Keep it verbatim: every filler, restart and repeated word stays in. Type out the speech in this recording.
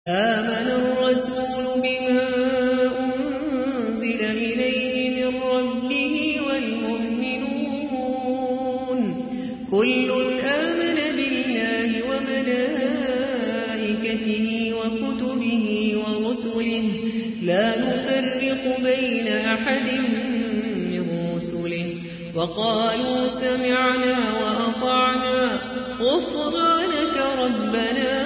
آمن الرسول بما أنزل إليه من ربه والمؤمنون كل آمن بالله وملائكته وكتبه ورسله لا نفرق بين أحد من رسله وقالوا سمعنا وأطعنا غفرانك ربنا